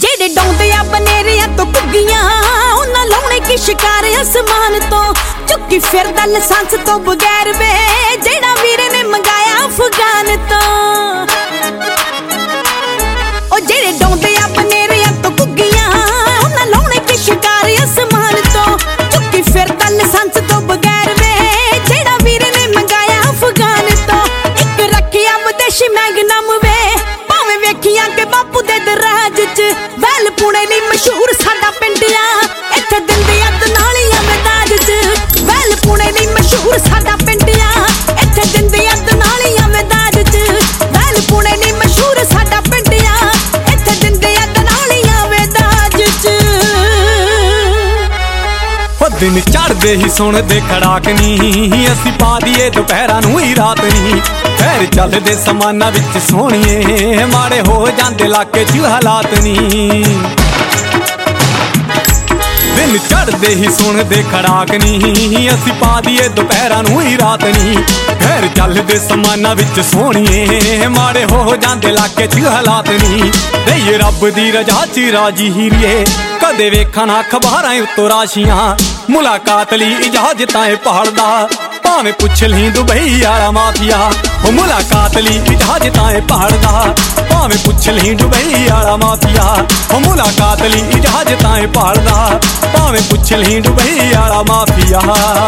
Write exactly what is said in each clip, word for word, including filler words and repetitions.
जेड़े डोंदे आ बनेरिया तो कुग्गियां उन्हां लाउणे की शिकार आसमान तो चुक्की फिरदा लाइसेंस तो बगैर वे जेड़ा वीरे ने मंगाया अफगान तो ओ जेड़े डोंदे आ बनेरिया तो कुग्गियां उन्हां लाउणे की शिकार आसमान तो चुक्की फिरदा लाइसेंस तो बगैर वे जेड़ा वीरे ने मंगाया अफगान तो एक रखिया विदेशी मैगनम वे भावें वेखियां के बापू दे दराज च वैल पुणे नी मशहूर साडा पिंडिया इत्थे दिंदे अद नालियां में दाज च वैल पुणे नी मशहूर साडा पिंडिया इत्थे दिंदे अद नालियां में दाज च वैल पुणे नी मशहूर साडा पिंडिया इत्थे दिंदे अद नालियां में दाज च दिन चढ़दे ही सुणदे खड़ाक नी असीं पा दीए दुपहरां नूं ही रात नी खैर चलदे समाना विच सोहणीए माड़े हो जांदे इलाके च हालात नी दिन चढ़दे ही सुणदे खड़ाक नी असीं पा दीए दुपहरां नूं ही रात नी खैर चलदे समाना विच सोहणीए माड़े हो जांदे इलाके च हालात नी दईए रब दी रजा च राजी हीरीए कदे वेखां ना अखबारां उत्तों राशियां मुलाकात ली इजाजतां भालदा भावें पुछ ली दुबई आला माफिया ओ मुलाकात ली इजाजतां भालदा भावें पुछ ली दुबई आला माफिया ओ मुलाकात ली इजाजतां भालदा भावें पुछ ली दुबई आला माफिया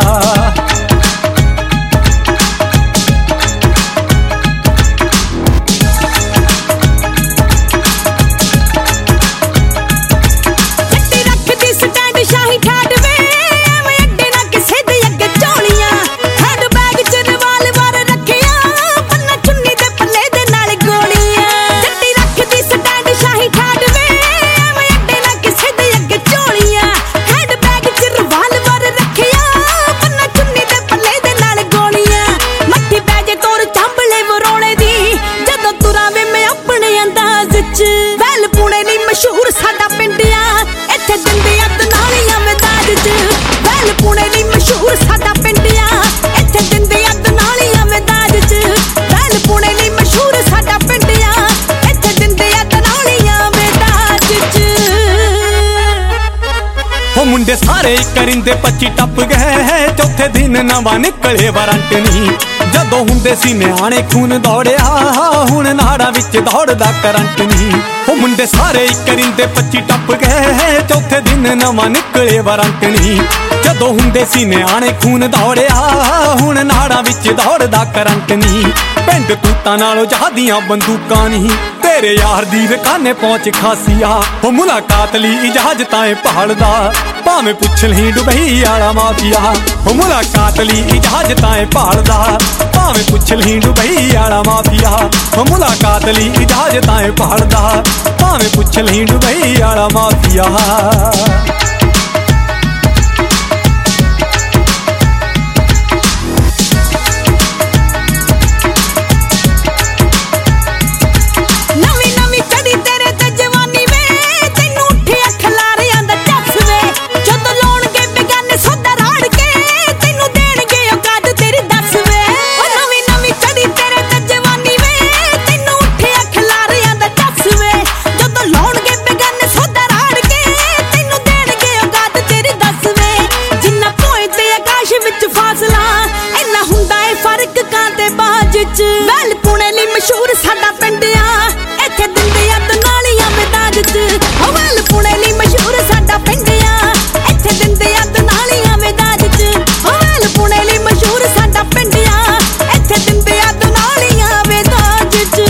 वैल पुणे नी मशहूर साडा पिंडिया इत्थे दिंदे अद नालियां में दाज च वैल पुणे नी मशहूर साडा पिंडिया इत्थे दिंदे अद नालियां में दाज च वैल पुणे नी मशहूर साडा पिंडिया इत्थे दिंदे अद नालियां में दाज च ओ मुंडे सारे करिंदे पच्ची टप गए चौथे दिन नवा निकले वारंट नी जदों हुंदे सी निआणे खून दौड़िया हुण नाड़ा विच दौड़दा करंट नी ओ मुंडे सारे करिंदे पच्ची टप गए चौथे दिन नवा निकले वारंट नी जदों हुंदे सी निआणे खून दौड़िया हुण नाड़ा विच दौड़दा करंट नी पिंड तूतां नालों जहादियां बंदूकां नी तेरे यार दी रकाने पहुंच खासिया ओ मुलाकात ली इजाजतां भालदा भावें पुछ ली दुबई आला माफिया ओ मुलाकात ली इजाजतां भालदा भावें पुछ ली दुबई आला माफिया ओ मुलाकात ली इजाजतां भालदा भावें पुछ ली दुबई आला माफिया वैल पुणे नी मशहूर साडा पिंडिया इत्थे दिंदे अद नालियां में दाज च ओ वैल पुणे नी मशहूर साडा पिंडिया इत्थे दिंदे अद नालियां में दाज च ओ वैल पुणे नी मशहूर साडा पिंडिया इत्थे दिंदे अद नालियां में दाज च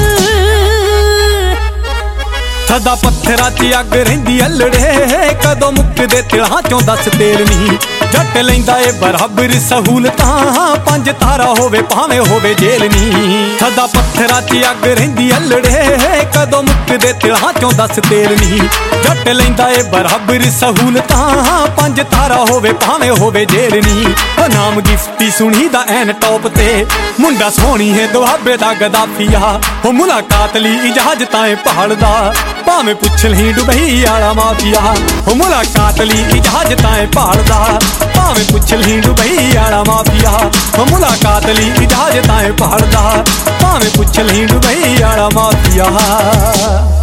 सदा पत्थरां च अग रहिंदी अल्लड़े कदों मुक्कदे तिलां चों दस तेल नी जट लैंदा ए बराबर सहूलतां पंज तारा होवे भावें होवे जेल नी सदा पत्थरां च अग रहिंदी अल्लड़े कदों मुक्कदे तिलां चों दस तेल नी जट लैंदा ए बराबर सहूलतां पंज तारा होवे भावें होवे जेल नी ओ नाम गिफ्टी सुनी दा ऐन टॉप ते मुंडा सोहणी है दुआबे दा गदाफिया ओ मुलाकात ली इजाजतां भालदा भावें पुछ ली दुबई आला माफिया ओ मुलाकात ली इजाजतां भालदा भावें पुछ ली दुबई आला माफिया ओ मुलाकात ली इजाजतां भालदा भावें पुछ ली दुबई आला माफिया।